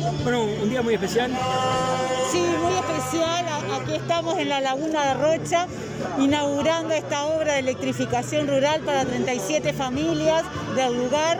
Bueno, un día muy especial. Sí, muy especial. Aquí estamos en la Laguna de Rocha, inaugurando esta obra de electrificación rural para 37 familias del lugar.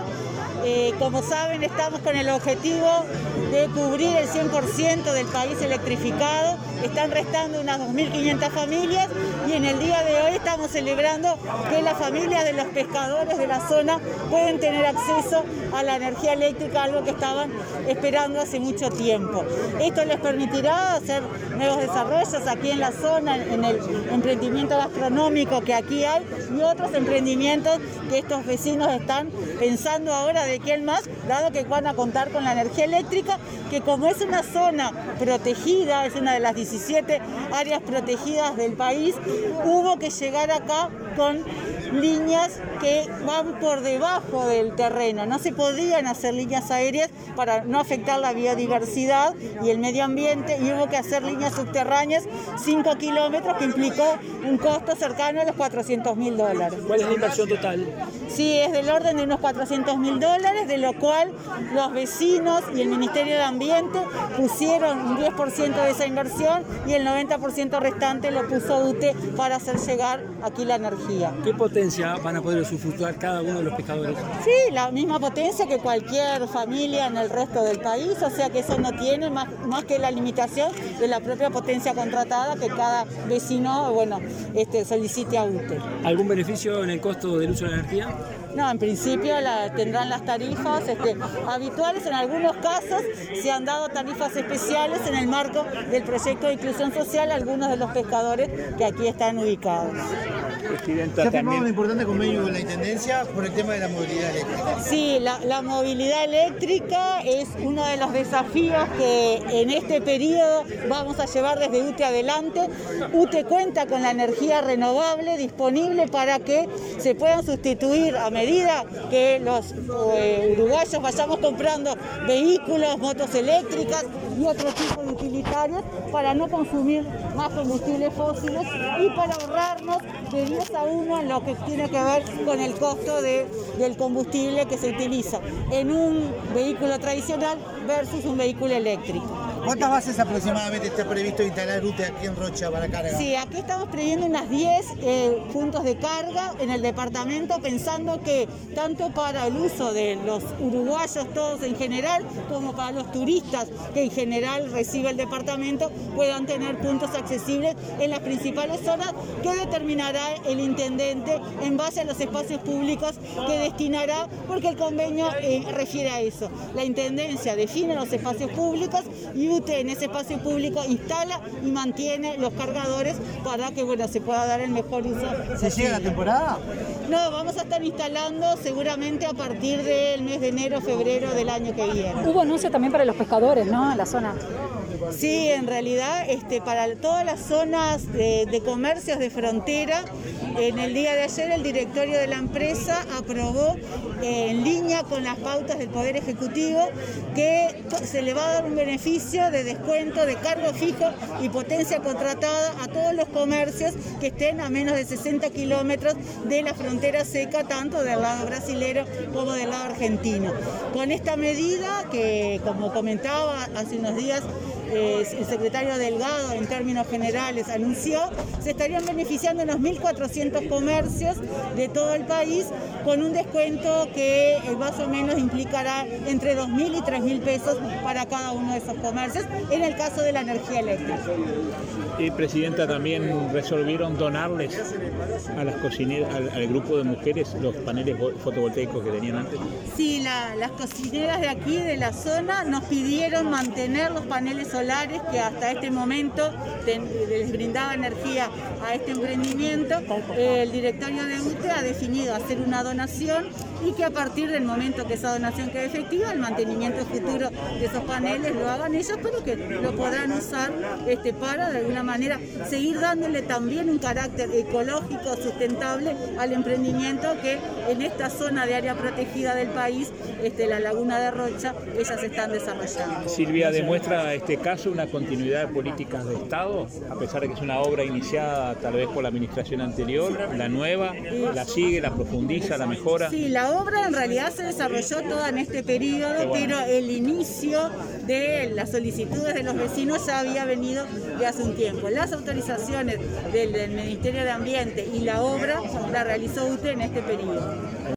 Como saben, estamos con el objetivo de cubrir el 100% del país electrificado. Están restando unas 2.500 familias y en el día de hoy estamos celebrando que las familias de los pescadores de la zona pueden tener acceso a la energía eléctrica, algo que estaban esperando hace mucho tiempo. Esto les permitirá hacer nuevos desarrollos aquí en la zona, en el emprendimiento gastronómico que aquí hay y otros emprendimientos que estos vecinos están pensando ahora de quién más, dado que van a contar con la energía eléctrica, que como es una zona protegida, es una de las 17 áreas protegidas del país, hubo que llegar acá con líneas que van por debajo del terreno. No se podían hacer líneas aéreas para no afectar la biodiversidad y el medio ambiente y hubo que hacer líneas subterráneas 5 kilómetros que implicó un costo cercano a los $400.000. ¿Cuál es la inversión total? Sí, es del orden de unos $400.000, de lo cual los vecinos y el Ministerio de Ambiente pusieron un 10% de esa inversión y el 90% restante lo puso UTE para hacer llegar aquí la energía. ¿Qué potencia van a poder usufructuar cada uno de los pescadores? Sí, la misma potencia que cualquier familia en el resto del país, o sea que eso no tiene más que la limitación de la propia potencia contratada que cada vecino, solicite a UTE. ¿Algún beneficio en el costo del uso de la energía? No, en principio tendrán las tarifas habituales. En algunos casos se han dado tarifas especiales en el marco del proyecto de inclusión social a algunos de los pescadores que aquí están ubicados. Presidenta, se ha firmado un importante convenio con la Intendencia por el tema de la movilidad eléctrica. Sí, la movilidad eléctrica es uno de los desafíos que en este periodo vamos a llevar desde UTE adelante. UTE cuenta con la energía renovable disponible para que se puedan sustituir a medida que los uruguayos vayamos comprando vehículos, motos eléctricas y otro tipo de utilitarios para no consumir más combustibles fósiles y para ahorrarnos de 10 a 1 en lo que tiene que ver con el costo del combustible que se utiliza en un vehículo tradicional versus un vehículo eléctrico. ¿Cuántas bases aproximadamente está previsto instalar UTE aquí en Rocha para carga? Sí, aquí estamos previendo unas 10 puntos de carga en el departamento, pensando que tanto para el uso de los uruguayos todos en general, como para los turistas que en general recibe el departamento, puedan tener puntos accesibles en las principales zonas que determinará el intendente en base a los espacios públicos que destinará, porque el convenio refiere a eso. La intendencia define los espacios públicos y UTE en ese espacio público instala y mantiene los cargadores para que se pueda dar el mejor uso. ¿Se llega la temporada? No, vamos a estar instalando seguramente a partir del mes de enero, febrero del año que viene. Hubo anuncio también para los pescadores, ¿no? En la zona. Sí, en realidad para todas las zonas de comercios de frontera, en el día de ayer el directorio de la empresa aprobó en línea con las pautas del Poder Ejecutivo que se le va a dar un beneficio de descuento de cargo fijo y potencia contratada a todos los comercios que estén a menos de 60 kilómetros de la frontera seca, tanto del lado brasilero como del lado argentino. Con esta medida que, como comentaba hace unos días, el secretario Delgado en términos generales anunció, se estarían beneficiando unos 1.400 comercios de todo el país con un descuento que más o menos implicará entre 2.000 y 3.000 pesos para cada uno de esos comercios en el caso de la energía eléctrica. Y Presidenta, también resolvieron donarles a las cocineras, al grupo de mujeres, los paneles fotovoltaicos que tenían antes. Sí, las cocineras de aquí, de la zona, nos pidieron mantener los paneles solares que hasta este momento les brindaba energía a este emprendimiento. El directorio de UTE ha definido hacer una donación y que a partir del momento que esa donación quede efectiva, el mantenimiento futuro de esos paneles lo hagan ellos, pero que lo podrán usar para de alguna manera seguir dándole también un carácter ecológico sustentable al emprendimiento que en esta zona de área protegida del país, la Laguna de Rocha, ellas están desarrollando. Silvia, ¿demuestra este caso una continuidad de políticas de Estado, a pesar de que es una obra iniciada tal vez por la administración anterior? ¿La nueva la sigue, la profundiza, la mejora? Sí, la La obra en realidad se desarrolló toda en este periodo, pero el inicio de las solicitudes de los vecinos ya había venido de hace un tiempo. Las autorizaciones del Ministerio de Ambiente y la obra la realizó UTE en este periodo.